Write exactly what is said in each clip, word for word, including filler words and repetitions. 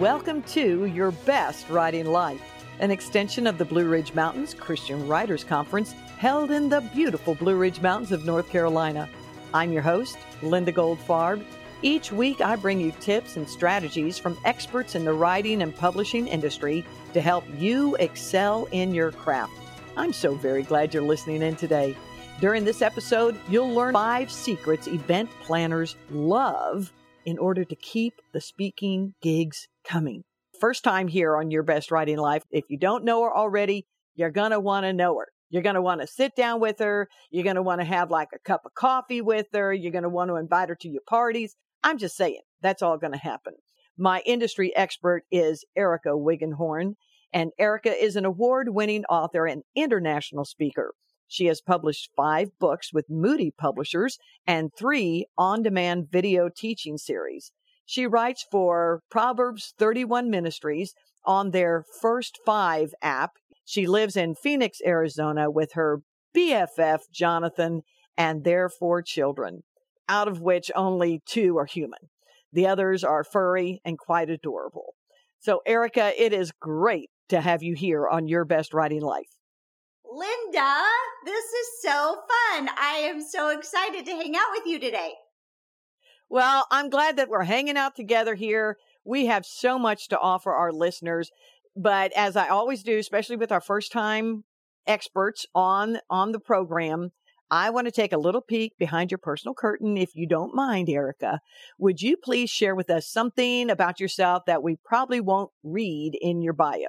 Welcome to Your Best Writing Life, an extension of the Blue Ridge Mountains Christian Writers Conference held in the beautiful Blue Ridge Mountains of North Carolina. I'm your host, Linda Goldfarb. Each week, I bring you tips and strategies from experts in the writing and publishing industry to help you excel in your craft. I'm so very glad you're listening in today. During this episode, you'll learn five secrets event planners love in order to keep the speaking gigs coming. First time here on Your Best Writing Life. If you don't know her already, you're going to want to know her. You're going to want to sit down with her. You're going to want to have like a cup of coffee with her. You're going to want to invite her to your parties. I'm just saying, that's all going to happen. My industry expert is Erica Wiggenhorn, and Erica is an award-winning author and international speaker. She has published five books with Moody Publishers and three on-demand video teaching series. She writes for Proverbs thirty-one Ministries on their First Five app. She lives in Phoenix, Arizona with her B F F, Jonathan, and their four children, out of which only two are human. The others are furry and quite adorable. So, Erica, it is great to have you here on Your Best Writing Life. Linda, this is so fun. I am so excited to hang out with you today. Well, I'm glad that we're hanging out together here. We have so much to offer our listeners. But as I always do, especially with our first time experts on, on the program, I want to take a little peek behind your personal curtain, if you don't mind, Erica. Would you please share with us something about yourself that we probably won't read in your bio?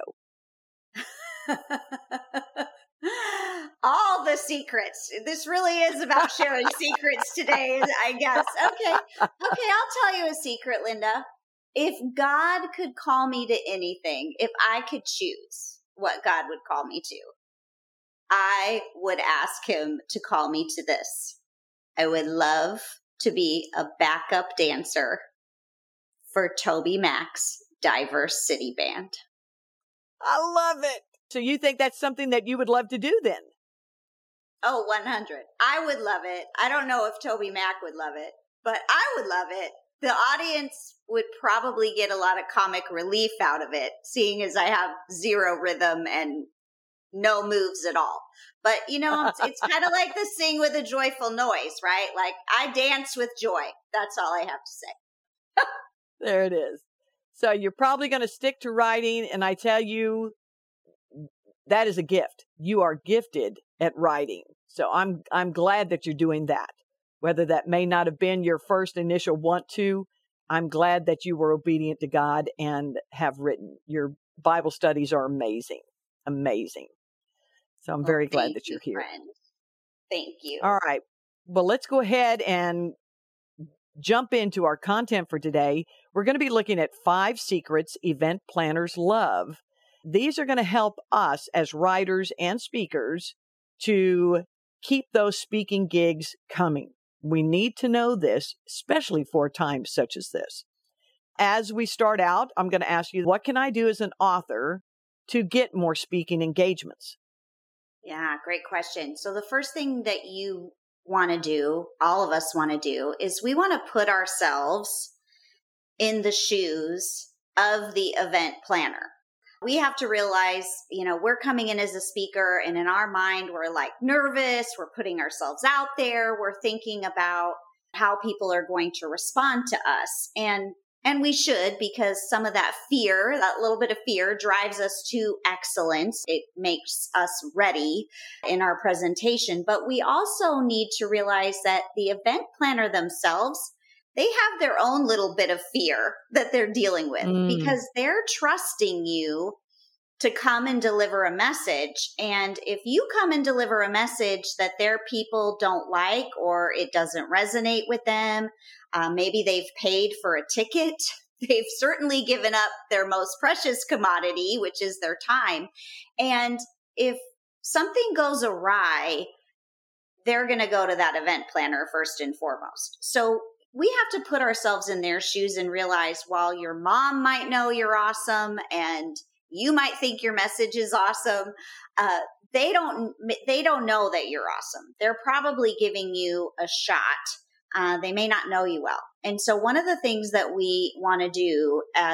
All the secrets. This really is about sharing secrets today, I guess. Okay. Okay, I'll tell you a secret, Linda. If God could call me to anything, if I could choose what God would call me to, I would ask him to call me to this. I would love to be a backup dancer for TobyMac's Diverse City Band. I love it. So you think that's something that you would love to do then? Oh, one hundred. I would love it. I don't know if TobyMac would love it, but I would love it. The audience would probably get a lot of comic relief out of it, seeing as I have zero rhythm and no moves at all. But, you know, it's, it's kind of like the sing with a joyful noise, right? Like, I dance with joy. That's all I have to say. There it is. So you're probably going to stick to writing, and I tell you, that is a gift. You are gifted at writing. So I'm I'm glad that you're doing that. Whether that may not have been your first initial want to, I'm glad that you were obedient to God and have written. Your Bible studies are amazing. Amazing. So I'm Well, very glad thank that you're you, here. friend. Thank you. All right. Well, let's go ahead and jump into our content for today. We're going to be looking at five secrets event planners love. These are going to help us as writers and speakers to keep those speaking gigs coming. We need to know this, especially for times such as this. As we start out, I'm going to ask you, what can I do as an author to get more speaking engagements? Yeah, great question. So the first thing that you want to do, all of us want to do, is we want to put ourselves in the shoes of the event planner. We have to realize, you know, we're coming in as a speaker, and in our mind, we're like nervous. We're putting ourselves out there. We're thinking about how people are going to respond to us. And, and we should, because some of that fear, that little bit of fear drives us to excellence. It makes us ready in our presentation. But we also need to realize that the event planner themselves, they have their own little bit of fear that they're dealing with mm. because they're trusting you to come and deliver a message. And if you come and deliver a message that their people don't like, or it doesn't resonate with them, uh, maybe they've paid for a ticket. They've certainly given up their most precious commodity, which is their time. And if something goes awry, they're going to go to that event planner first and foremost. So we have to put ourselves in their shoes and realize, while your mom might know you're awesome and you might think your message is awesome, uh, they don't they don't know that you're awesome. They're probably giving you a shot. Uh, they may not know you well. And so one of the things that we want to do as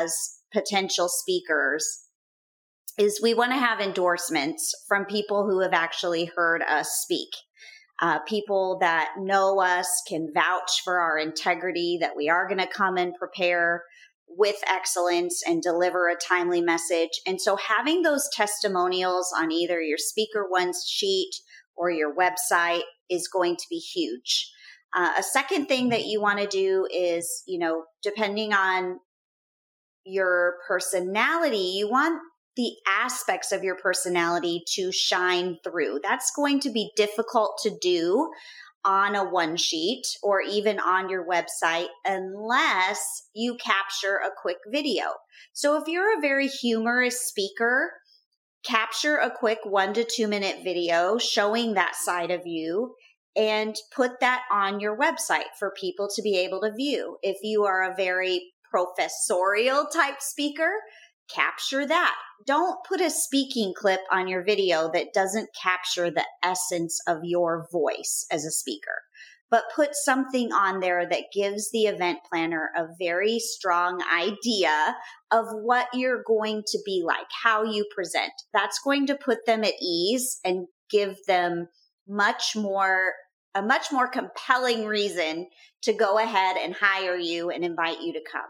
potential speakers is we want to have endorsements from people who have actually heard us speak. Uh, people that know us, can vouch for our integrity, that we are going to come and prepare with excellence and deliver a timely message. And so having those testimonials on either your Speaker One sheet or your website is going to be huge. Uh, a second thing that you want to do is, you know, depending on your personality, you want the aspects of your personality to shine through. That's going to be difficult to do on a one sheet or even on your website unless you capture a quick video. So if you're a very humorous speaker, capture a quick one to two minute video showing that side of you and put that on your website for people to be able to view. If you are a very professorial type speaker, capture that. Don't put a speaking clip on your video that doesn't capture the essence of your voice as a speaker, but put something on there that gives the event planner a very strong idea of what you're going to be like, how you present. That's going to put them at ease and give them much more, a much more compelling reason to go ahead and hire you and invite you to come.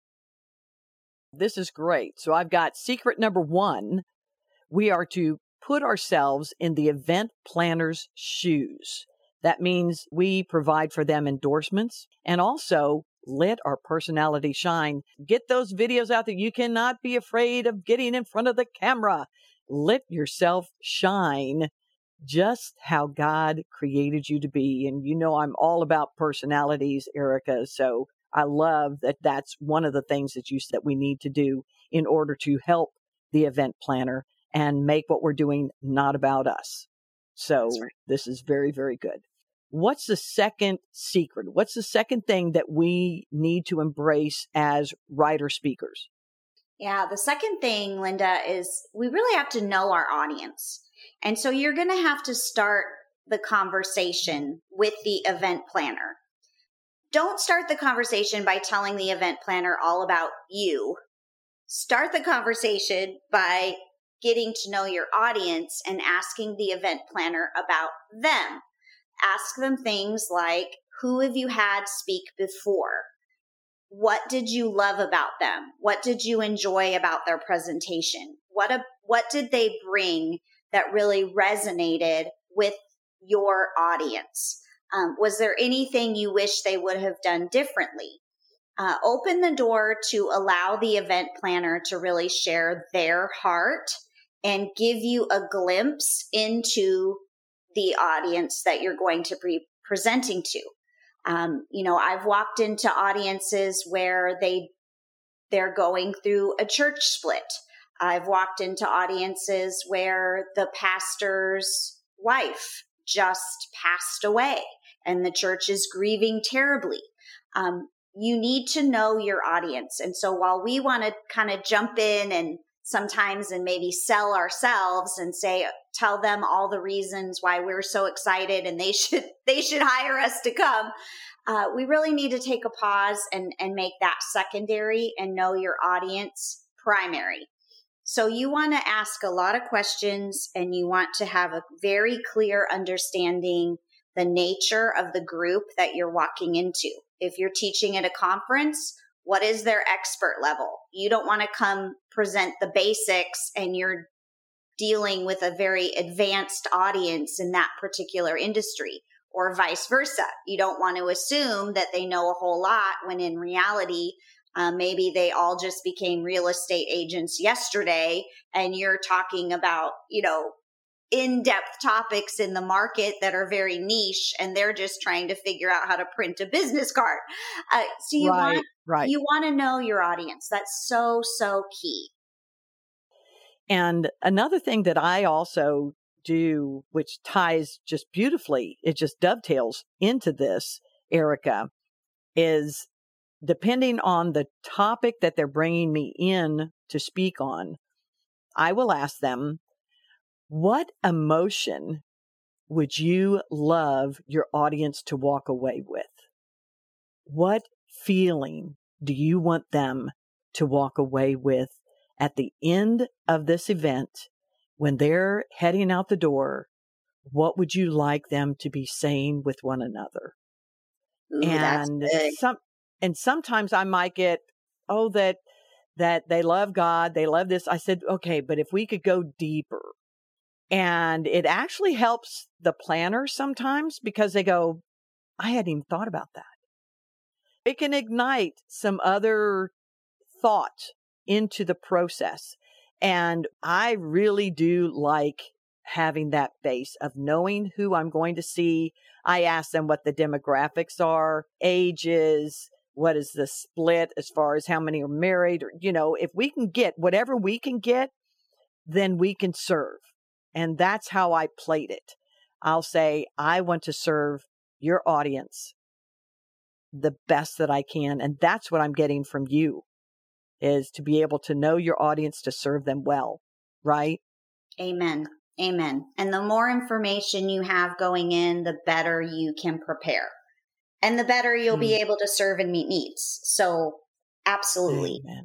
This is great. So I've got secret number one. We are to put ourselves in the event planner's shoes. That means we provide for them endorsements and also let our personality shine. Get those videos out there. You cannot be afraid of getting in front of the camera. Let yourself shine just how God created you to be. And you know, I'm all about personalities, Erica. So I love that that's one of the things that you said that we need to do in order to help the event planner and make what we're doing not about us. So right. This is very, very good. What's the second secret? What's the second thing that we need to embrace as writer speakers? Yeah, the second thing, Linda, is we really have to know our audience. And so you're going to have to start the conversation with the event planner. Don't start the conversation by telling the event planner all about you. Start the conversation by getting to know your audience and asking the event planner about them. Ask them things like, who have you had speak before? What did you love about them? What did you enjoy about their presentation? What a, what did they bring that really resonated with your audience? Um, was there anything you wish they would have done differently? Uh, open the door to allow the event planner to really share their heart and give you a glimpse into the audience that you're going to be presenting to. Um, you know, I've walked into audiences where they, they're going through a church split. I've walked into audiences where the pastor's wife just passed away and the church is grieving terribly. Um, you need to know your audience. And so while we want to kind of jump in and sometimes and maybe sell ourselves and say, tell them all the reasons why we're so excited and they should, they should hire us to come. Uh, we really need to take a pause and, and make that secondary and know your audience primary. So you want to ask a lot of questions and you want to have a very clear understanding the nature of the group that you're walking into. If you're teaching at a conference, what is their expert level? You don't want to come present the basics and you're dealing with a very advanced audience in that particular industry, or vice versa. You don't want to assume that they know a whole lot when in reality, uh, maybe they all just became real estate agents yesterday and you're talking about, you know, in-depth topics in the market that are very niche and they're just trying to figure out how to print a business card. Uh, so you right, want, right. you want to know your audience. That's so, so key. And another thing that I also do, which ties just beautifully, it just dovetails into this, Erica, is depending on the topic that they're bringing me in to speak on, I will ask them, what emotion would you love your audience to walk away with? What feeling do you want them to walk away with at the end of this event when they're heading out the door? What would you like them to be saying with one another? Ooh, and that's big. some, and sometimes I might get, oh, that, that they love God. They love this. I said, okay, but if we could go deeper. And it actually helps the planner sometimes because they go, I hadn't even thought about that. It can ignite some other thought into the process. And I really do like having that base of knowing who I'm going to see. I ask them what the demographics are, ages, what is the split as far as how many are married, or, you know, if we can get whatever we can get, then we can serve. And that's how I played it. I'll say, I want to serve your audience the best that I can. And that's what I'm getting from you, is to be able to know your audience, to serve them well. Right? Amen. Amen. And the more information you have going in, the better you can prepare. And the better you'll mm. be able to serve and meet needs. So absolutely. Amen.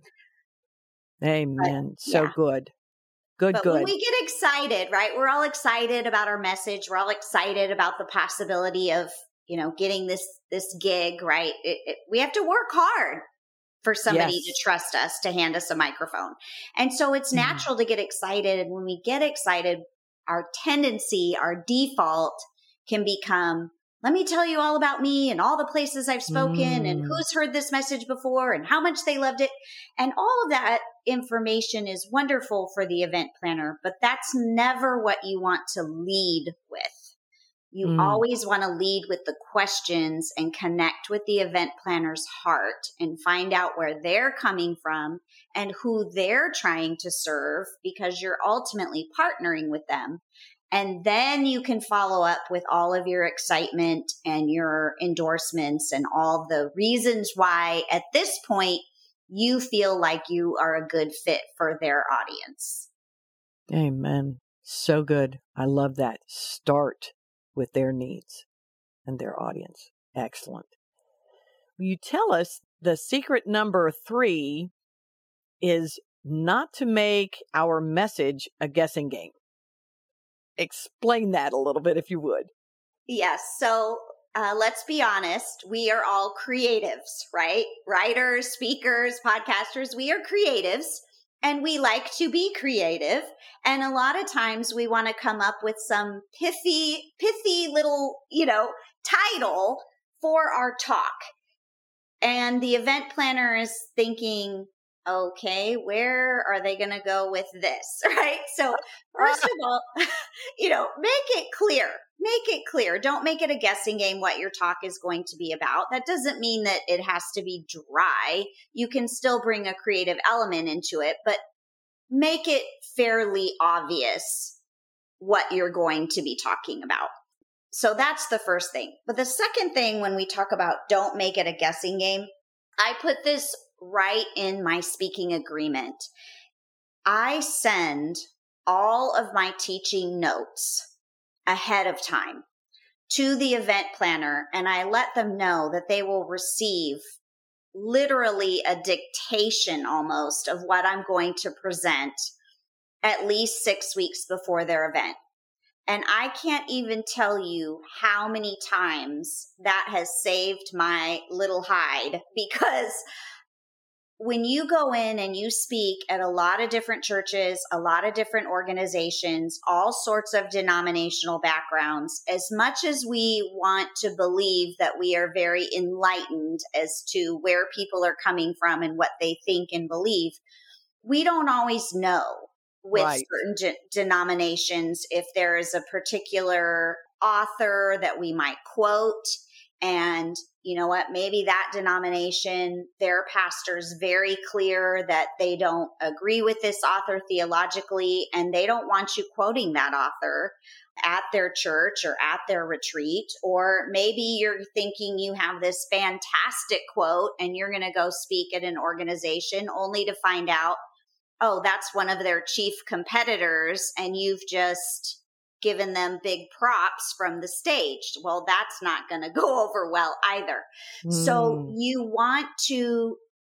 Amen. But, so yeah. good. Good, but good. When we get excited, right? We're all excited about our message. We're all excited about the possibility of, you know, getting this, this gig, right? It, it, we have to work hard for somebody yes. to trust us to hand us a microphone. And so it's natural mm. to get excited. And when we get excited, our tendency, our default can become, let me tell you all about me and all the places I've spoken mm. and who's heard this message before and how much they loved it. And all of that information is wonderful for the event planner, but that's never what you want to lead with. You mm. always want to lead with the questions and connect with the event planner's heart and find out where they're coming from and who they're trying to serve, because you're ultimately partnering with them. And then you can follow up with all of your excitement and your endorsements and all the reasons why at this point you feel like you are a good fit for their audience. Amen. So good. I love that. Start with their needs and their audience. Excellent. Will you tell us the secret number three is not to make our message a guessing game? Explain that a little bit, if you would. Yes. So uh, let's be honest. We are all creatives, right? Writers, speakers, podcasters. We are creatives and we like to be creative. And a lot of times we want to come up with some pithy, pithy little, you know, title for our talk. And the event planner is thinking, okay, where are they going to go with this? Right? So first of all, you know, make it clear, make it clear. Don't make it a guessing game what your talk is going to be about. That doesn't mean that it has to be dry. You can still bring a creative element into it, but make it fairly obvious what you're going to be talking about. So that's the first thing. But the second thing, when we talk about don't make it a guessing game, I put this right in my speaking agreement. I send all of my teaching notes ahead of time to the event planner, and I let them know that they will receive literally a dictation almost of what I'm going to present at least six weeks before their event. And I can't even tell you how many times that has saved my little hide, because when you go in and you speak at a lot of different churches, a lot of different organizations, all sorts of denominational backgrounds, as much as we want to believe that we are very enlightened as to where people are coming from and what they think and believe, we don't always know with right. certain de- denominations if there is a particular author that we might quote. And you know what, maybe that denomination, their pastor's very clear that they don't agree with this author theologically, and they don't want you quoting that author at their church or at their retreat. Or maybe you're thinking you have this fantastic quote and you're going to go speak at an organization only to find out, oh, that's one of their chief competitors, and you've just given them big props from the stage. Well, that's not going to go over well either. Mm. So you want to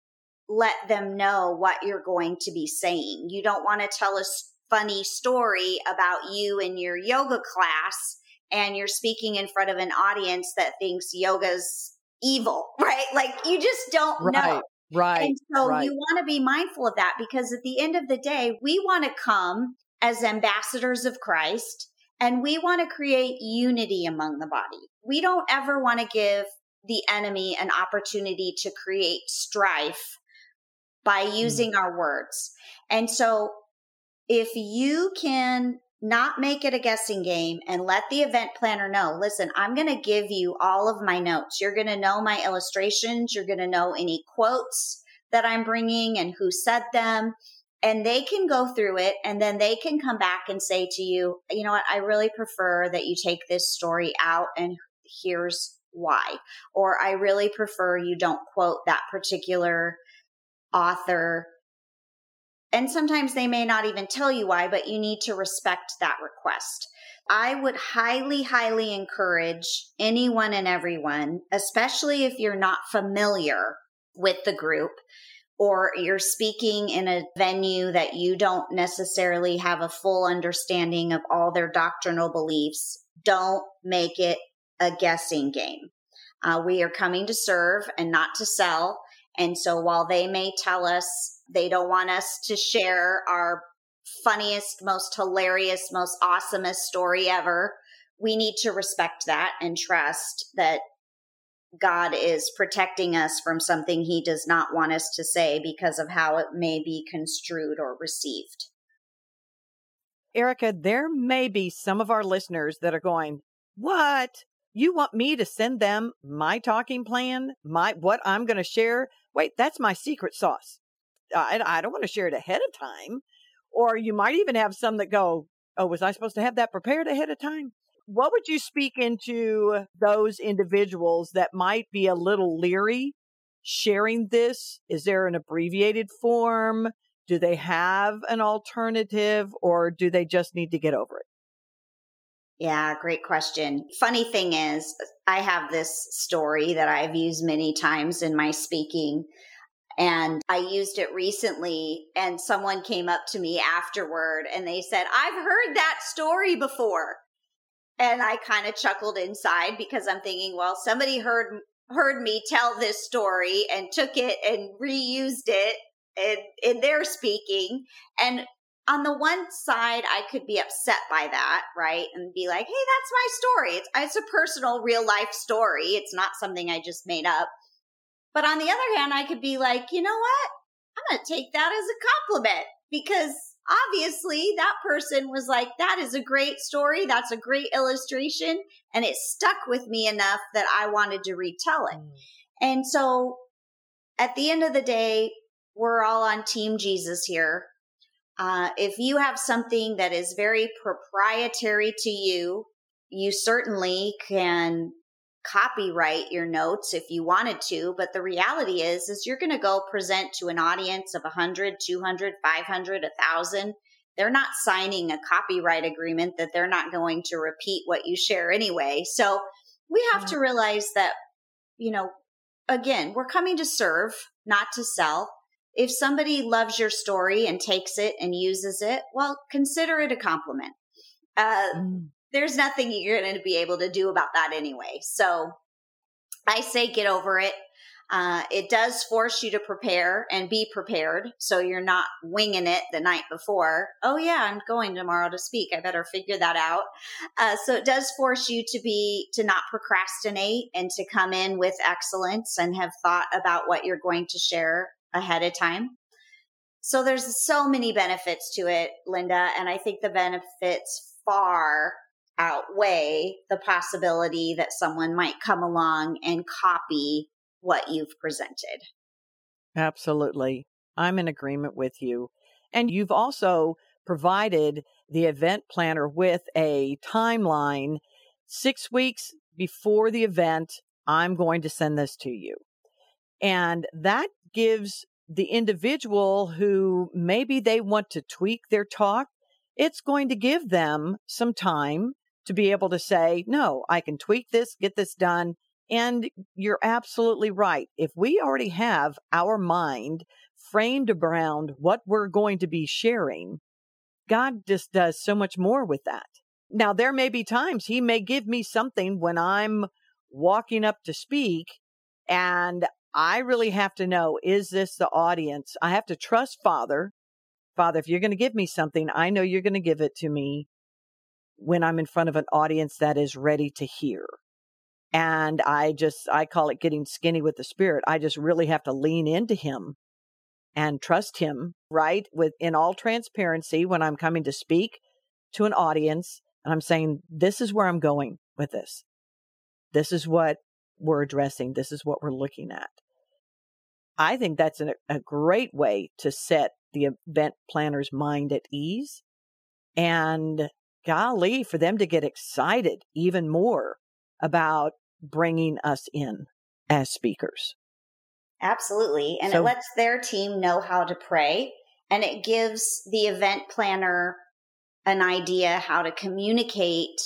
let them know what you're going to be saying. You don't want to tell a funny story about you in your yoga class and you're speaking in front of an audience that thinks yoga's evil, right? Like you just don't Right, know. right, And so right. you want to be mindful of that, because at the end of the day, we want to come as ambassadors of Christ and we want to create unity among the body. We don't ever want to give the enemy an opportunity to create strife by using mm. our words. And so if you can not make it a guessing game and let the event planner know, listen, I'm going to give you all of my notes. You're going to know my illustrations. You're going to know any quotes that I'm bringing and who said them. And they can go through it and then they can come back and say to you, you know what, I really prefer that you take this story out and here's why. Or I really prefer you don't quote that particular author. And sometimes they may not even tell you why, but you need to respect that request. I would highly, highly encourage anyone and everyone, especially if you're not familiar with the group or you're speaking in a venue that you don't necessarily have a full understanding of all their doctrinal beliefs, don't make it a guessing game. Uh, we are coming to serve and not to sell. And so while they may tell us they don't want us to share our funniest, most hilarious, most awesomest story ever, we need to respect that and trust that God is protecting us from something he does not want us to say because of how it may be construed or received. Erica, there may be some of our listeners that are going, what? You want me to send them my talking plan, my what I'm going to share? Wait, that's my secret sauce. I, I don't want to share it ahead of time. Or you might even have some that go, oh, was I supposed to have that prepared ahead of time? What would you speak into those individuals that might be a little leery sharing this? Is there an abbreviated form? Do they have an alternative, or do they just need to get over it? Yeah, great question. Funny thing is, I have this story that I've used many times in my speaking. And I used it recently and someone came up to me afterward and they said, I've heard that story before. And I kind of chuckled inside because I'm thinking, well, somebody heard heard me tell this story and took it and reused it in, in their speaking. And on the one side, I could be upset by that, right? And be like, hey, that's my story. It's, it's a personal, real life story. It's not something I just made up. But on the other hand, I could be like, you know what? I'm going to take that as a compliment because obviously that person was like, that is a great story. That's a great illustration. And it stuck with me enough that I wanted to retell it. Mm. And so at the end of the day, we're all on Team Jesus here. Uh, if you have something that is very proprietary to you, you certainly can copyright your notes if you wanted to, but the reality is, is you're going to go present to an audience of one hundred, two hundred, five hundred, one thousand. They're not signing a copyright agreement that they're not going to repeat what you share anyway. So we have yeah. to realize that, you know, again, we're coming to serve, not to sell. If somebody loves your story and takes it and uses it, well, consider it a compliment. Uh, mm. There's nothing you're going to be able to do about that anyway. So I say get over it. Uh, it does force you to prepare and be prepared. So you're not winging it the night before. Oh yeah, I'm going tomorrow to speak. I better figure that out. Uh, so it does force you to be, to not procrastinate and to come in with excellence and have thought about what you're going to share ahead of time. So there's so many benefits to it, Linda. And I think the benefits far outweigh the possibility that someone might come along and copy what you've presented. Absolutely. I'm in agreement with you. And you've also provided the event planner with a timeline. Six weeks before the event, I'm going to send this to you. And that gives the individual who maybe they want to tweak their talk, it's going to give them some time to be able to say, no, I can tweak this, get this done, And you're absolutely right. If we already have our mind framed around what we're going to be sharing, God just does so much more with that. Now, there may be times He may give me something when I'm walking up to speak, and I really have to know, is this the audience? I have to trust Father. Father, if you're going to give me something, I know you're going to give it to me when I'm in front of an audience that is ready to hear. And I just, I call it getting skinny with the Spirit. I just really have to lean into Him and trust Him, right? With, in all transparency, when I'm coming to speak to an audience and I'm saying, this is where I'm going with this. This is what we're addressing. This is what we're looking at. I think that's a, a great way to set the event planner's mind at ease. And golly, for them to get excited even more about bringing us in as speakers. Absolutely. And So- it lets their team know how to pray, and it gives the event planner an idea how to communicate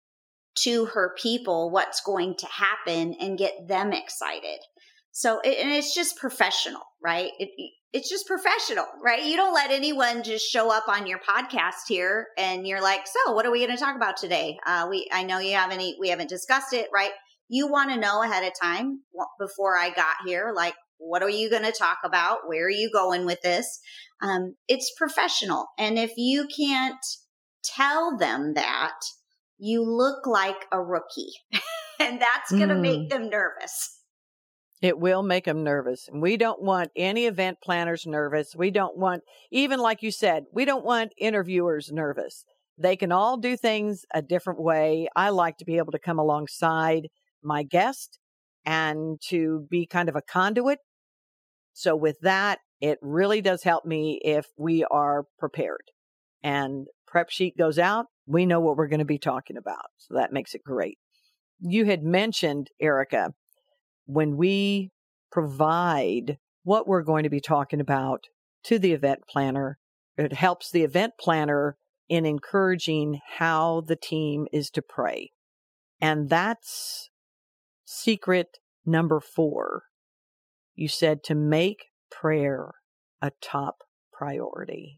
to her people what's going to happen and get them excited. So, it, and it's just professional, right? It, it's just professional, right? You don't let anyone just show up on your podcast here and you're like, so what are we going to talk about today? Uh, we, I know you haven't, we haven't discussed it, right? You want to know ahead of time before I got here, like, what are you going to talk about? Where are you going with this? Um, it's professional. And if you can't tell them that, you look like a rookie and that's going to Mm. make them nervous. It will make them nervous. And we don't want any event planners nervous. We don't want, even like you said, we don't want interviewers nervous. They can all do things a different way. I like to be able to come alongside my guest and to be kind of a conduit. So with that, it really does help me if we are prepared and prep sheet goes out. We know what we're going to be talking about. So that makes it great. You had mentioned, Erica, when we provide what we're going to be talking about to the event planner, it helps the event planner in encouraging how the team is to pray. And that's secret number four. You said to make prayer a top priority.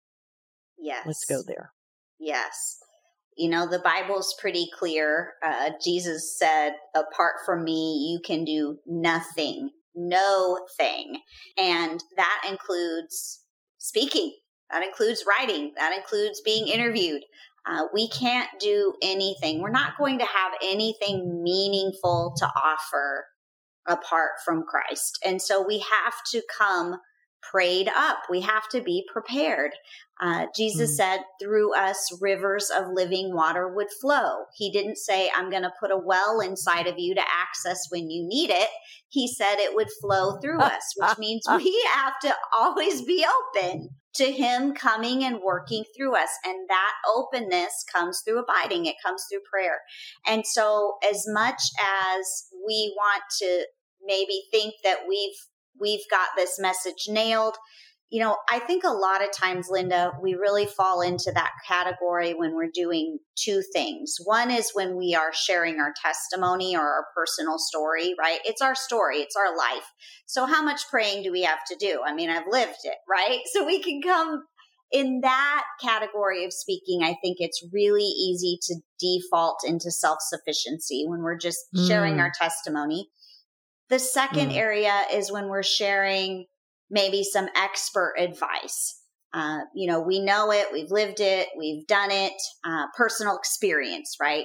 Yes. Let's go there. Yes. You know, the Bible's pretty clear. Uh, Jesus said, apart from me, you can do nothing, no thing. And that includes speaking. That includes writing. That includes being interviewed. Uh, we can't do anything. We're not going to have anything meaningful to offer apart from Christ. And so we have to come prayed up. We have to be prepared. Uh, Jesus mm. said through us, rivers of living water would flow. He didn't say, I'm going to put a well inside of you to access when you need it. He said it would flow through us, which means we have to always be open to Him coming and working through us. And that openness comes through abiding. It comes through prayer. And so as much as we want to maybe think that we've we've got this message nailed, you know, I think a lot of times, Linda, we really fall into that category when we're doing two things. One is when we are sharing our testimony or our personal story, right? It's our story. It's our life. So how much praying do we have to do? I mean, I've lived it, right? So we can come in that category of speaking. I think it's really easy to default into self-sufficiency when we're just mm. sharing our testimony. The second mm. area is when we're sharing maybe some expert advice. Uh, you know, we know it, we've lived it, we've done it, uh, personal experience, right?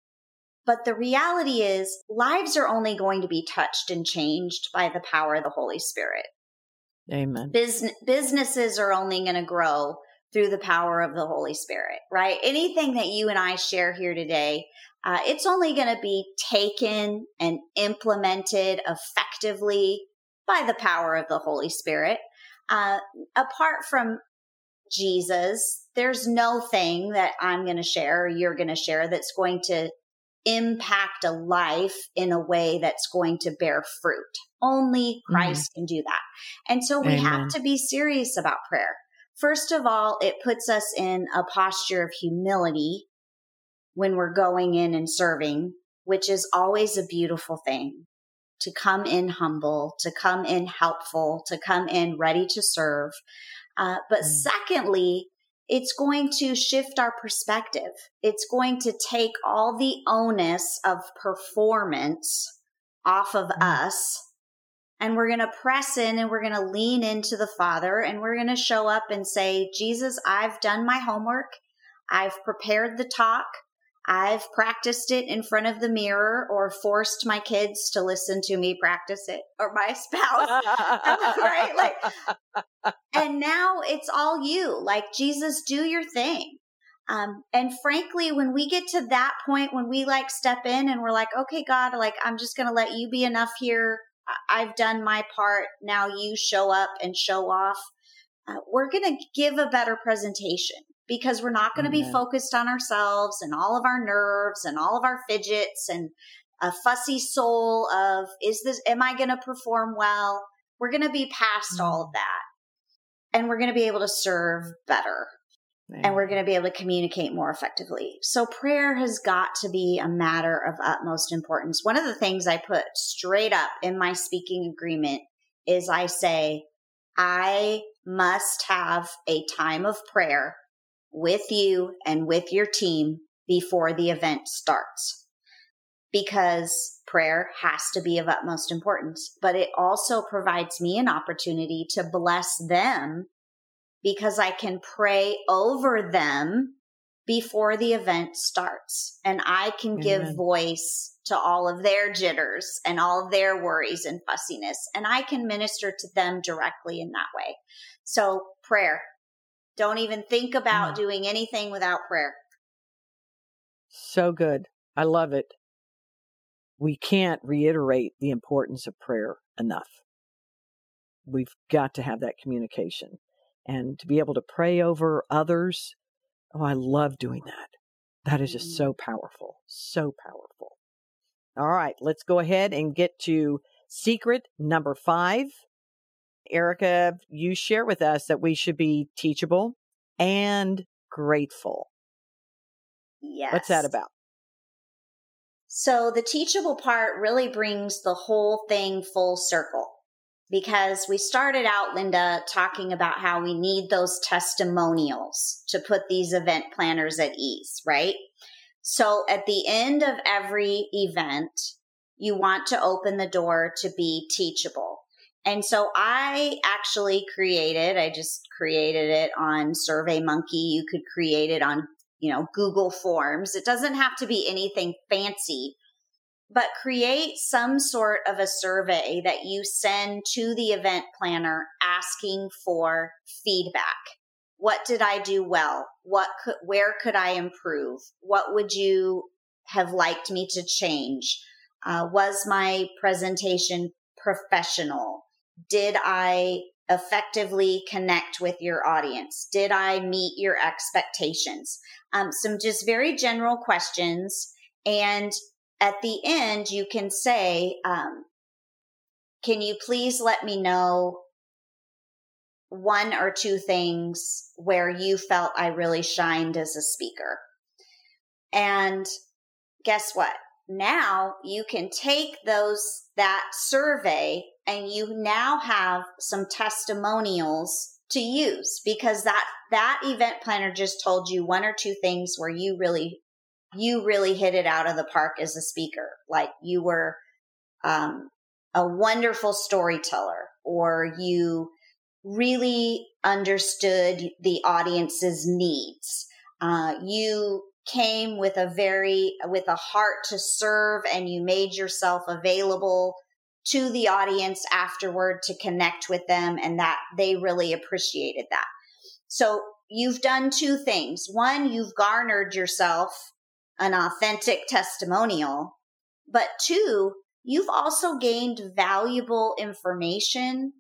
But the reality is lives are only going to be touched and changed by the power of the Holy Spirit. Amen. Bus- businesses are only going to grow through the power of the Holy Spirit, right? Anything that you and I share here today, uh, it's only going to be taken and implemented effectively by the power of the Holy Spirit. Uh, apart from Jesus, there's no thing that I'm going to share or you're going to share that's going to impact a life in a way that's going to bear fruit. Only Christ mm. can do that. And so we Amen. have to be serious about prayer. First of all, it puts us in a posture of humility when we're going in and serving which is always a beautiful thing, to come in humble, to come in helpful, to come in ready to serve. Uh, but mm. secondly, it's going to shift our perspective. It's going to take all the onus of performance off of mm. us. And we're going to press in and we're going to lean into the Father, and we're going to show up and say, Jesus, I've done my homework. I've prepared the talk. I've practiced it in front of the mirror, or forced my kids to listen to me practice it, or my spouse, right? Like, and now it's all you. Like, Jesus, do your thing. Um, and frankly, when we get to that point, when we like step in and we're like, okay, God, like, I'm just going to let you be enough here. I've done my part. Now you show up and show off. Uh, we're going to give a better presentation, because we're not going to be focused on ourselves and all of our nerves and all of our fidgets and a fussy soul of, is this, am I going to perform well? We're going to be past mm. all of that. And we're going to be able to serve better. Man. And we're going to be able to communicate more effectively. So prayer has got to be a matter of utmost importance. One of the things I put straight up in my speaking agreement is I say, I must have a time of prayer with you and with your team before the event starts, because prayer has to be of utmost importance. But it also provides me an opportunity to bless them, because I can pray over them before the event starts, and I can Amen. Give voice to all of their jitters and all of their worries and fussiness, and I can minister to them directly in that way. So prayer. Don't even think about mm. doing anything without prayer. So good. I love it. We can't reiterate the importance of prayer enough. We've got to have that communication. And to be able to pray over others, oh, I love doing that. That is just so powerful, so powerful. All right, let's go ahead and get to secret number five. Erica, you share with us that we should be teachable and grateful. Yes. What's that about? So the teachable part really brings the whole thing full circle. Because we started out, Linda, talking about how we need those testimonials to put these event planners at ease, right? So at the end of every event, you want to open the door to be teachable. And so I actually created, I just created it on SurveyMonkey. You could create it on, you know, Google Forms. It doesn't have to be anything fancy. But create some sort of a survey that you send to the event planner asking for feedback. What did I do well? What could, where could I improve? What would you have liked me to change? Uh, was my presentation professional? Did I effectively connect with your audience? Did I meet your expectations? Um, some just very general questions. And at the end, you can say, um, can you please let me know one or two things where you felt I really shined as a speaker? And guess what? Now you can take those, that survey, and you now have some testimonials to use, because that, that event planner just told you one or two things where you really you really hit it out of the park as a speaker. Like you were um, a wonderful storyteller, or you really understood the audience's needs. Uh, you came with a very, with a heart to serve, and you made yourself available to the audience afterward to connect with them, and that they really appreciated that. So you've done two things. One, you've garnered yourself an authentic testimonial, but two, you've also gained valuable information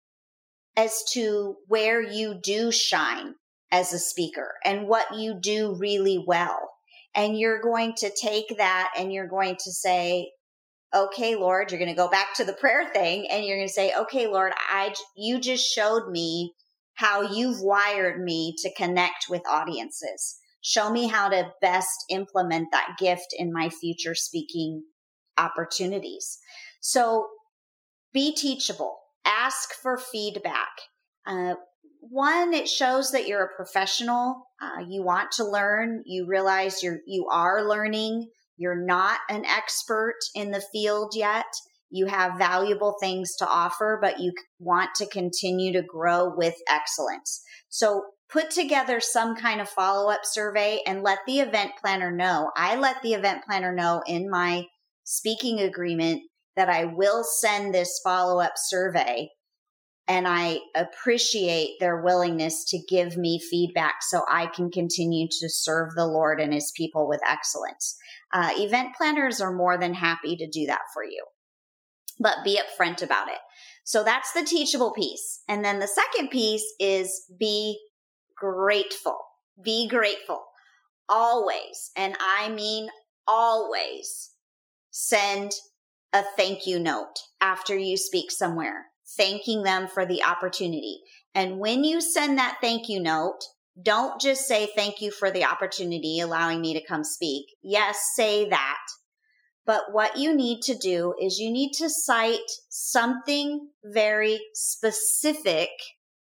as to where you do shine as a speaker and what you do really well. And you're going to take that and you're going to say, okay, Lord, you're going to go back to the prayer thing, and you're going to say, okay, Lord, I, you just showed me how you've wired me to connect with audiences. Show me how to best implement that gift in my future speaking opportunities. So be teachable. Ask for feedback. Uh, one, it shows that you're a professional. Uh, you want to learn. You realize you're, you are learning. You're not an expert in the field yet. You have valuable things to offer, but you want to continue to grow with excellence. So put together some kind of follow-up survey and let the event planner know. I let the event planner know in my speaking agreement that I will send this follow-up survey, and I appreciate their willingness to give me feedback so I can continue to serve the Lord and his people with excellence. Uh, event planners are more than happy to do that for you, but be upfront about it. So that's the teachable piece. And then the second piece is be grateful. Be grateful. Always, and I mean always, send a thank you note after you speak somewhere, thanking them for the opportunity. And when you send that thank you note, don't just say thank you for the opportunity, allowing me to come speak. Yes, say that. But what you need to do is you need to cite something very specific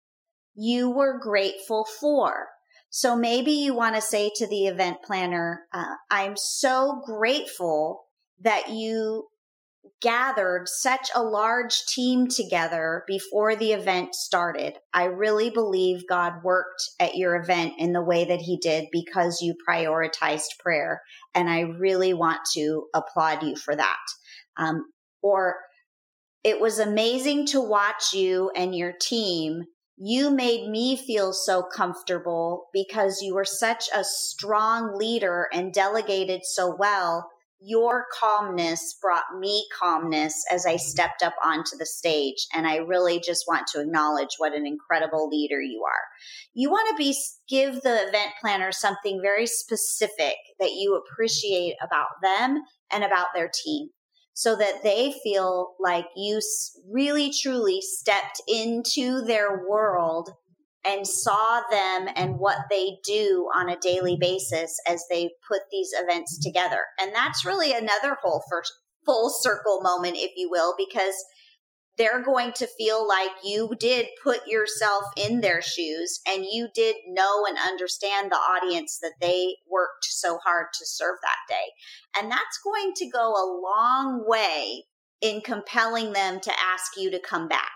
you were grateful for. So maybe you want to say to the event planner, uh, I'm so grateful that you gathered such a large team together before the event started. I really believe God worked at your event in the way that he did because you prioritized prayer. And I really want to applaud you for that. Um, or it was amazing to watch you and your team. You made me feel so comfortable because you were such a strong leader and delegated so well. Your calmness brought me calmness as I stepped up onto the stage. And I really just want to acknowledge what an incredible leader you are. You want to be, give the event planner something very specific that you appreciate about them and about their team, so that they feel like you really truly stepped into their world and saw them and what they do on a daily basis as they put these events together. And that's really another whole first full circle moment, if you will, because they're going to feel like you did put yourself in their shoes and you did know and understand the audience that they worked so hard to serve that day. And that's going to go a long way in compelling them to ask you to come back.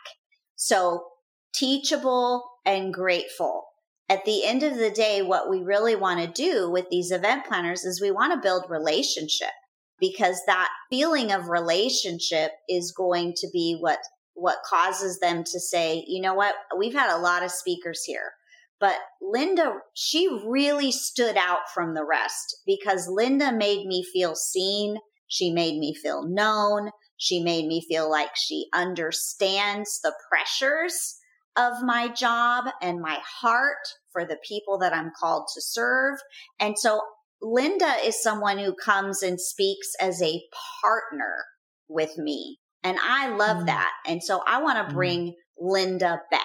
So teachable and grateful. At the end of the day, what we really want to do with these event planners is we want to build relationship, because that feeling of relationship is going to be what, what causes them to say, you know what, we've had a lot of speakers here, but Linda, she really stood out from the rest because Linda made me feel seen. She made me feel known. She made me feel like she understands the pressures of my job and my heart for the people that I'm called to serve. And so Linda is someone who comes and speaks as a partner with me. And I love mm. that. And so I want to bring mm. Linda back.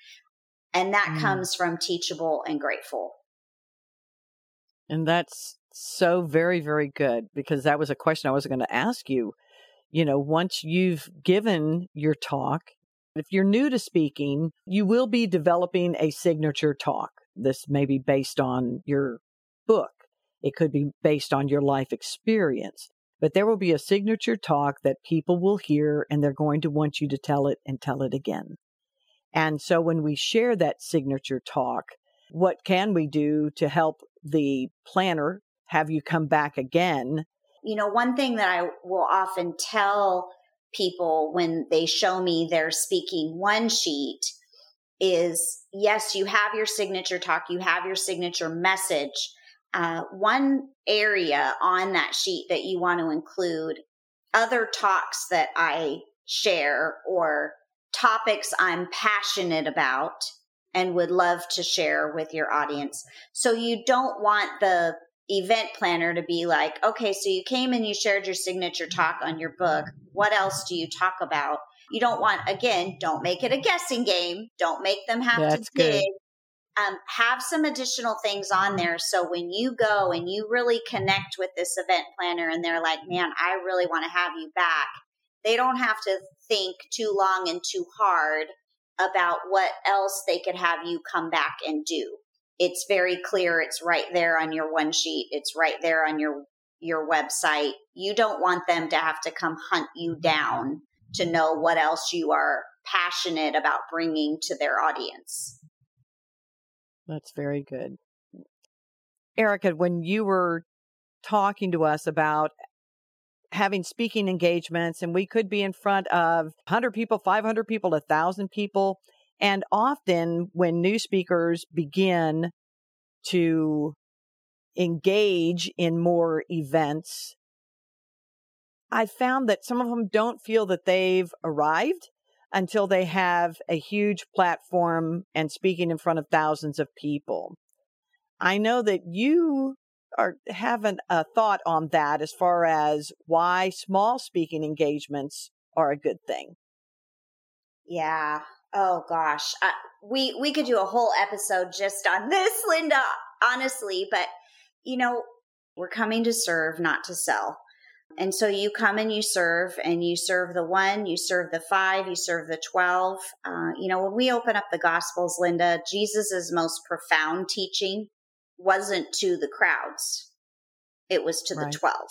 And that mm. comes from teachable and grateful. And that's so very, very good, because that was a question I was going to ask you. You know, once you've given your talk, if you're new to speaking, you will be developing a signature talk. This may be based on your book. It could be based on your life experience. But there will be a signature talk that people will hear, and they're going to want you to tell it and tell it again. And so when we share that signature talk, what can we do to help the planner have you come back again? You know, one thing that I will often tell people when they show me their speaking one sheet is, yes, you have your signature talk, you have your signature message. Uh, one area on that sheet that you want to include other talks that I share or topics I'm passionate about and would love to share with your audience. So you don't want the event planner to be like, okay, so you came and you shared your signature talk on your book. What else do you talk about? You don't want, again, don't make it a guessing game. Don't make them have That's to dig. Good. um, have some additional things on there. So when you go and you really connect with this event planner and they're like, man, I really want to have you back, they don't have to think too long and too hard about what else they could have you come back and do. It's very clear. It's right there on your one sheet. It's right there on your, your website. You don't want them to have to come hunt you down to know what else you are passionate about bringing to their audience. That's very good. Erica, when you were talking to us about having speaking engagements, and we could be in front of one hundred people, five hundred people, one thousand people, and often when new speakers begin to engage in more events, I found that some of them don't feel that they've arrived until they have a huge platform and speaking in front of thousands of people. I know that you are having a thought on that as far as why small speaking engagements are a good thing. Yeah. Oh gosh. Uh, we, we could do a whole episode just on this, Linda, honestly, but you know, we're coming to serve, not to sell. And so you come and you serve, and you serve the one, you serve the five, you serve the twelve. Uh, you know, when we open up the Gospels, Linda, Jesus's most profound teaching wasn't to the crowds. It was to Right. the twelve.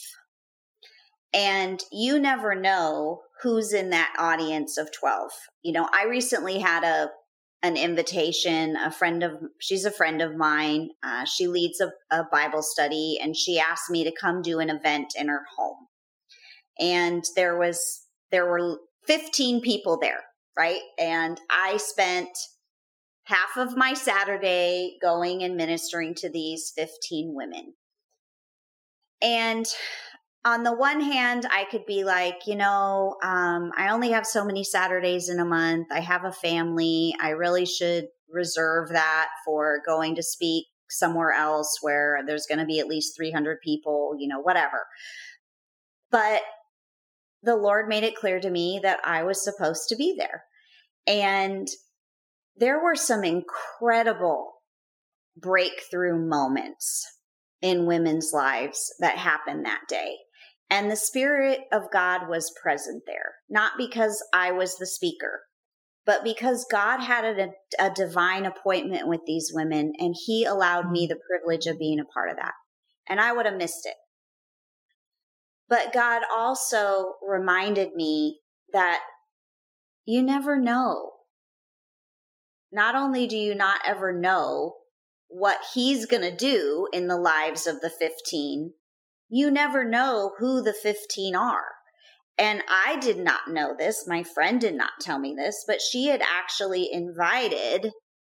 And you never know who's in that audience of twelve. You know, I recently had a an invitation, a friend of, she's a friend of mine. Uh, she leads a, a Bible study, and she asked me to come do an event in her home. And there was, there were fifteen people there, right? And I spent half of my Saturday going and ministering to these fifteen women. And on the one hand, I could be like, you know, um, I only have so many Saturdays in a month. I have a family. I really should reserve that for going to speak somewhere else where there's going to be at least three hundred people, you know, whatever. But the Lord made it clear to me that I was supposed to be there. And there were some incredible breakthrough moments in women's lives that happened that day. And the Spirit of God was present there, not because I was the speaker, but because God had a, a divine appointment with these women, and He allowed me the privilege of being a part of that. And I would have missed it. But God also reminded me that you never know. Not only do you not ever know what He's going to do in the lives of the fifteen, you never know who the fifteen are. And I did not know this. My friend did not tell me this, but she had actually invited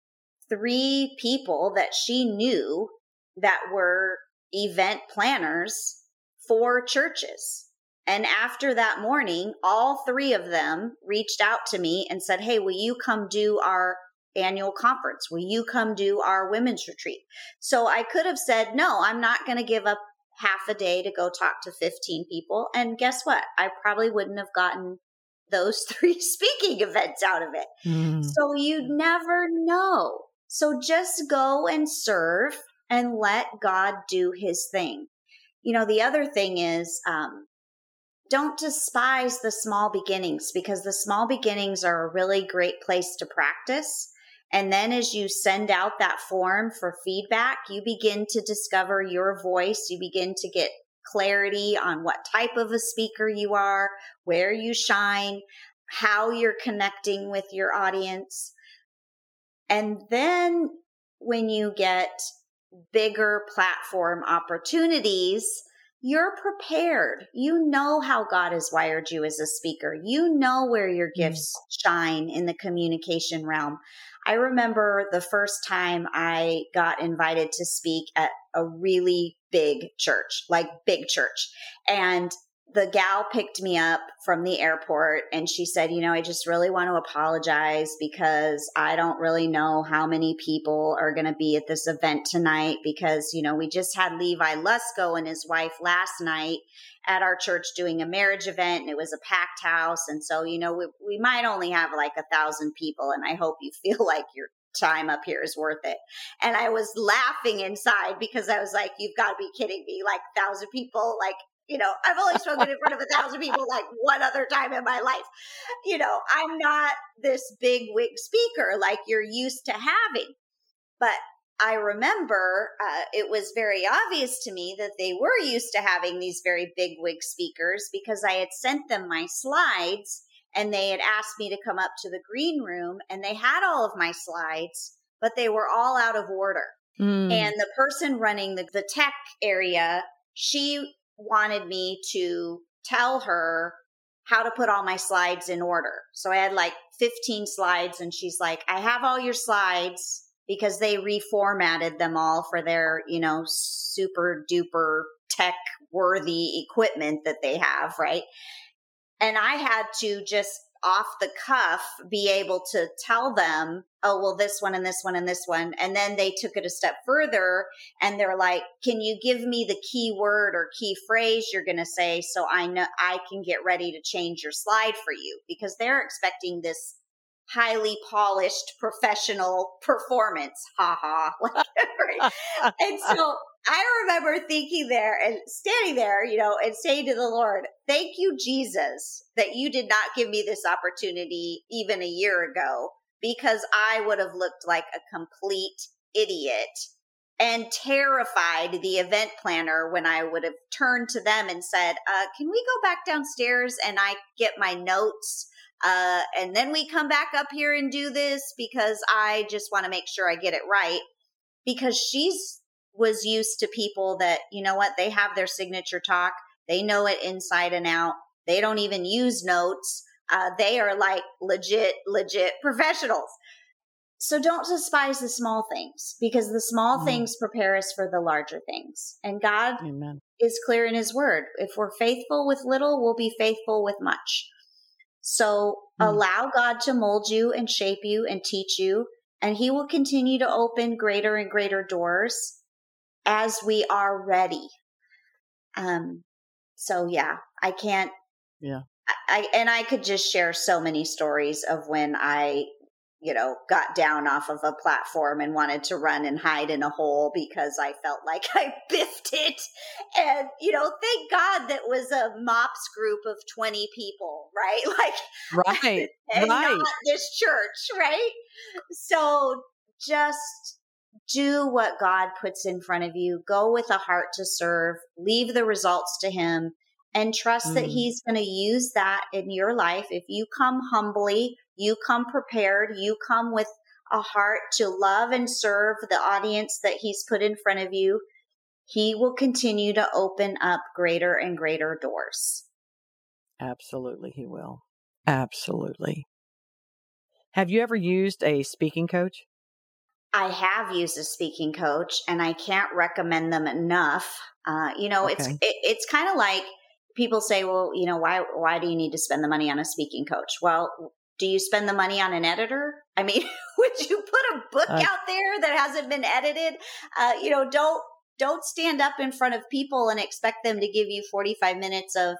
three people that she knew that were event planners for churches. And after that morning, all three of them reached out to me and said, hey, will you come do our annual conference? Will you come do our women's retreat? So I could have said, no, I'm not going to give up half a day to go talk to fifteen people. And guess what? I probably wouldn't have gotten those three speaking events out of it. Mm. So you never know. So just go and serve and let God do His thing. You know, the other thing is, um, don't despise the small beginnings, because the small beginnings are a really great place to practice. And then as you send out that form for feedback, you begin to discover your voice. You begin to get clarity on what type of a speaker you are, where you shine, how you're connecting with your audience. And then when you get bigger platform opportunities, you're prepared. You know how God has wired you as a speaker. You know where your gifts shine in the communication realm. I remember the first time I got invited to speak at a really big church, like big church. And the gal picked me up from the airport and she said, you know, I just really want to apologize because I don't really know how many people are going to be at this event tonight because, you know, we just had Levi Lusko and his wife last night at our church doing a marriage event and it was a packed house. And so, you know, we, we might only have like a thousand people and I hope you feel like you're time up here is worth it. And I was laughing inside because I was like, you've got to be kidding me. Like a thousand people, like, you know, I've only spoken in front of a thousand people like one other time in my life. You know, I'm not this big wig speaker like you're used to having. But I remember uh, it was very obvious to me that they were used to having these very big wig speakers because I had sent them my slides and they had asked me to come up to the green room and they had all of my slides, but they were all out of order. Mm. And the person running the, the tech area, she wanted me to tell her how to put all my slides in order. So I had like fifteen slides and she's like, I have all your slides, because they reformatted them all for their, you know, super duper tech worthy equipment that they have, right? And I had to just off the cuff be able to tell them, oh, well, this one and this one and this one. And then they took it a step further and they're like, can you give me the key word or key phrase you're going to say so I know I can get ready to change your slide for you? Because they're expecting this highly polished professional performance. Ha ha. And so I remember thinking there and standing there, you know, and saying to the Lord, thank you, Jesus, that you did not give me this opportunity even a year ago, because I would have looked like a complete idiot and terrified the event planner when I would have turned to them and said, uh, can we go back downstairs and I get my notes? Uh, and then we come back up here and do this because I just want to make sure I get it right. Because she's was used to people that, you know what, they have their signature talk. They know it inside and out. They don't even use notes. Uh, they are like legit, legit professionals. So don't despise the small things, because the small mm. things prepare us for the larger things. And God Amen. Is clear in his word. If we're faithful with little, we'll be faithful with much. So mm. allow God to mold you and shape you and teach you, and he will continue to open greater and greater doors as we are ready. Um, so yeah, I can't, yeah. I, and I could just share so many stories of when I, you know, got down off of a platform and wanted to run and hide in a hole because I felt like I biffed it. And, you know, thank God that was a MOPS group of twenty people, right? Like, right, and right. not this church, right? So just do what God puts in front of you. Go with a heart to serve. Leave the results to him and trust mm. that he's going to use that in your life. If you come humbly, you come prepared, you come with a heart to love and serve the audience that he's put in front of you, he will continue to open up greater and greater doors. Absolutely, he will. Absolutely. Have you ever used a speaking coach? I have used a speaking coach, and I can't recommend them enough. Uh, you know, okay. it's it, it's kind of like people say, well, you know, why why do you need to spend the money on a speaking coach? Well, do you spend the money on an editor? I mean, would you put a book uh, out there that hasn't been edited? Uh, you know, don't don't stand up in front of people and expect them to give you forty-five minutes of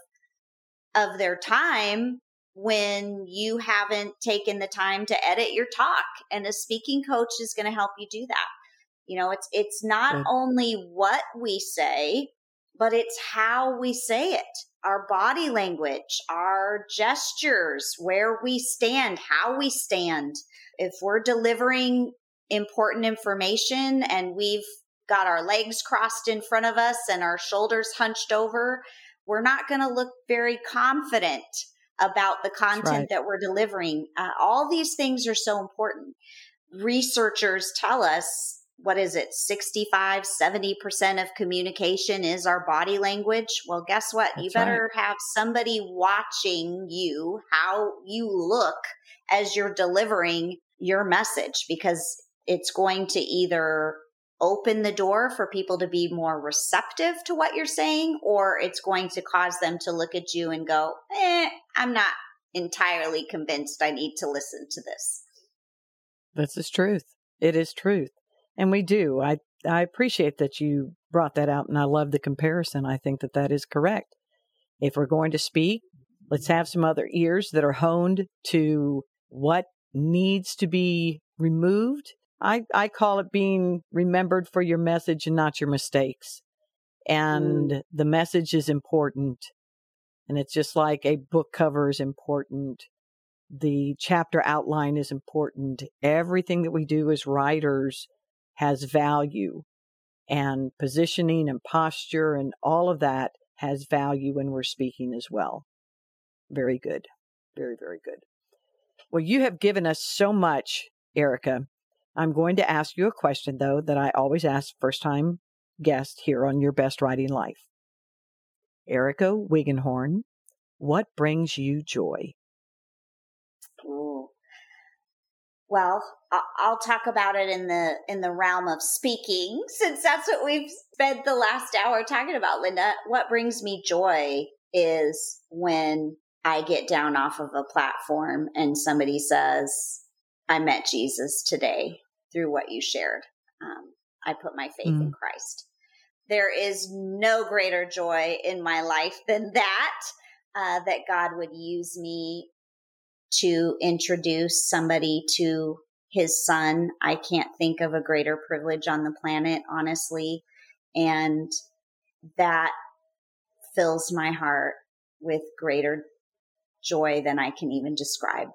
of their time when you haven't taken the time to edit your talk. And a speaking coach is going to help you do that. You know, it's it's not Good. Only what we say, but it's how we say it. Our body language, our gestures, where we stand, how we stand. If we're delivering important information and we've got our legs crossed in front of us and our shoulders hunched over, we're not going to look very confident about the content right. that we're delivering. Uh, all these things are so important. Researchers tell us, what is it, sixty-five, seventy percent of communication is our body language. Well, guess what? That's you better right. have somebody watching you, how you look as you're delivering your message, because it's going to either open the door for people to be more receptive to what you're saying, or it's going to cause them to look at you and go, eh, I'm not entirely convinced I need to listen to this. This is truth. It is truth. And we do. I, I appreciate that you brought that out, and I love the comparison. I think that that is correct. If we're going to speak, let's have some other ears that are honed to what needs to be removed I, I call it being remembered for your message and not your mistakes. And mm. the message is important. And it's just like a book cover is important. The chapter outline is important. Everything that we do as writers has value, and positioning and posture and all of that has value when we're speaking as well. Very good. Very, very good. Well, you have given us so much, Erica. I'm going to ask you a question, though, that I always ask first-time guests here on Your Best Writing Life. Erica Wiggenhorn, what brings you joy? Ooh. Well, I'll talk about it in the in the realm of speaking, since that's what we've spent the last hour talking about, Linda. What brings me joy is when I get down off of a platform and somebody says, I met Jesus today through what you shared. Um, I put my faith mm. in Christ. There is no greater joy in my life than that, uh, that God would use me to introduce somebody to his son. I can't think of a greater privilege on the planet, honestly. And that fills my heart with greater joy than I can even describe.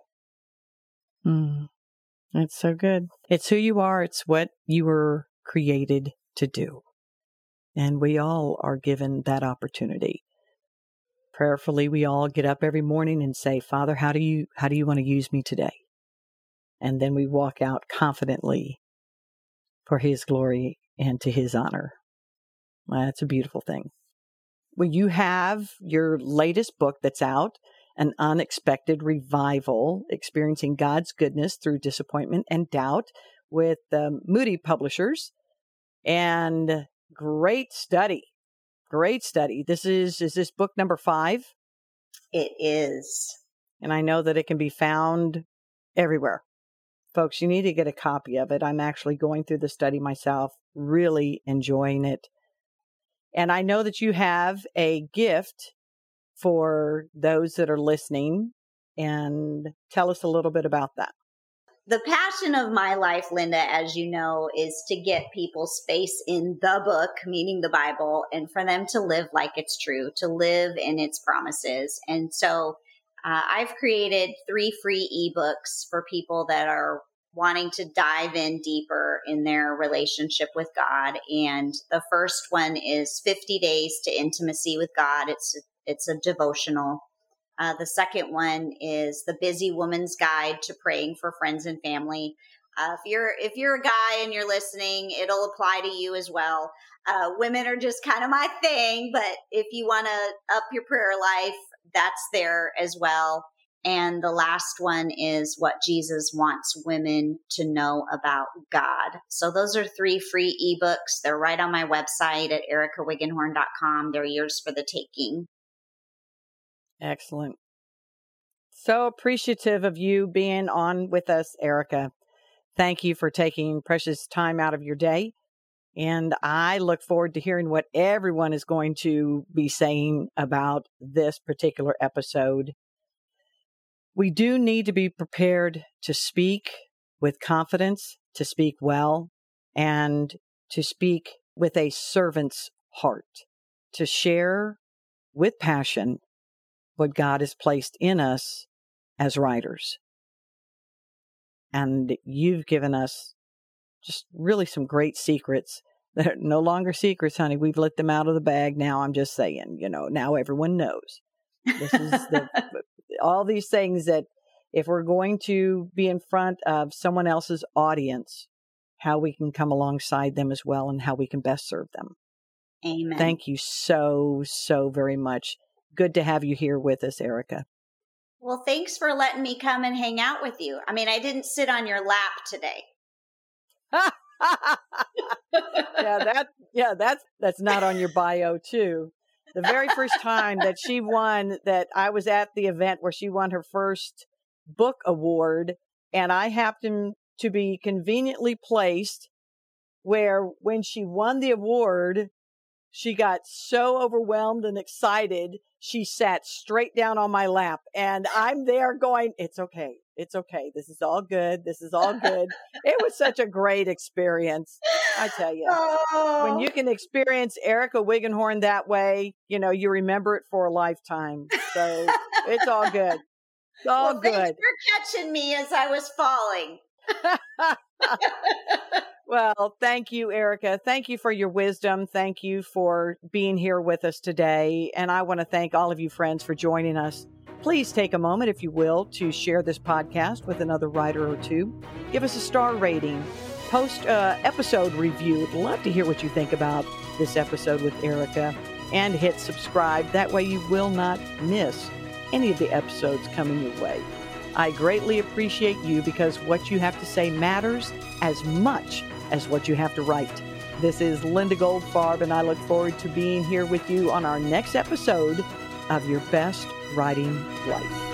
Mm, that's so good. It's who you are. It's what you were created to do. And we all are given that opportunity. Prayerfully, we all get up every morning and say, Father, how do you, how do you want to use me today? And then we walk out confidently for his glory and to his honor. Well, that's a beautiful thing. Well, you have your latest book that's out, An Unexpected Revival, Experiencing God's Goodness Through Disappointment and Doubt, with um, Moody Publishers. And great study. Great study. This is, is this book number five? It is. And I know that it can be found everywhere. Folks, you need to get a copy of it. I'm actually going through the study myself, really enjoying it. And I know that you have a gift for those that are listening. And tell us a little bit about that. The passion of my life, Linda, as you know, is to get people's faith in the book, meaning the Bible, and for them to live like it's true, to live in its promises. And so uh, I've created three free ebooks for people that are wanting to dive in deeper in their relationship with God. And the first one is fifty days to Intimacy with God. It's, it's a devotional. Uh, the second one is The Busy Woman's Guide to Praying for Friends and Family. Uh, if you're if you're a guy and you're listening, it'll apply to you as well. Uh, women are just kind of my thing, but if you want to up your prayer life, that's there as well. And the last one is What Jesus Wants Women to Know About God. So those are three free ebooks. They're right on my website at erica wiggenhorn dot com. They're yours for the taking. Excellent. So appreciative of you being on with us, Erica. Thank you for taking precious time out of your day. And I look forward to hearing what everyone is going to be saying about this particular episode. We do need to be prepared to speak with confidence, to speak well, and to speak with a servant's heart, to share with passion what God has placed in us as writers. And you've given us just really some great secrets that are no longer secrets, honey. We've let them out of the bag now. I'm just saying, you know, now everyone knows. This is the, all these things that if we're going to be in front of someone else's audience, how we can come alongside them as well and how we can best serve them. Amen. Thank you so, so very much. Good to have you here with us, Erica. Well, thanks for letting me come and hang out with you. I mean, I didn't sit on your lap today. yeah, that yeah, that's that's not on your bio too. The very first time that she won, that I was at the event where she won her first book award, and I happened to be conveniently placed where when she won the award, She got so overwhelmed and excited, she sat straight down on my lap. And I'm there going, it's okay. It's okay. This is all good. This is all good. It was such a great experience. I tell you, oh. When you can experience Erica Wiggenhorn that way, you know, you remember it for a lifetime. So it's all good. It's all well, good. Thanks for catching me as I was falling. Well, thank you, Erica. Thank you for your wisdom. Thank you for being here with us today. And I want to thank all of you friends for joining us. Please take a moment, if you will, to share this podcast with another writer or two. Give us a star rating. Post uh, episode review. I'd love to hear what you think about this episode with Erica. And hit subscribe. That way you will not miss any of the episodes coming your way. I greatly appreciate you because what you have to say matters as much as what you have to write. This is Linda Goldfarb, and I look forward to being here with you on our next episode of Your Best Writing Life.